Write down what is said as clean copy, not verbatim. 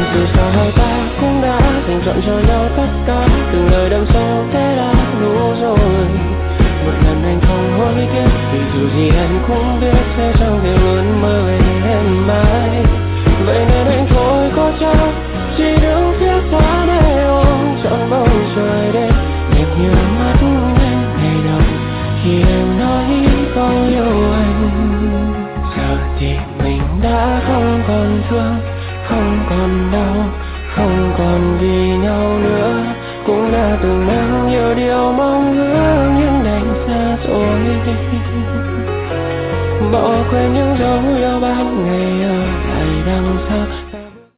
Dù sao hai ta cũng đã dành trọn cho nhau tất cả, từng lời đằng sau thế đã đủ rồi. Một lần anh không hối tiếc, vì dù gì anh cũng biết sẽ chẳng thể luôn mơ về em mãi. Vậy nên anh thôi có chắc chỉ đứng phía xa để ôm trọn bầu trời đêm, đẹp như mắt em ngày đầu khi em nói câu yêu anh. Giờ thì mình đã không còn thương, không còn đau, không còn vì nhau nữa. Cũng đã từng mang nhiều điều mong ước nhưng đành xa rồi. Bỏ quên những dấu yêu bao ngày ở lại đằng sau.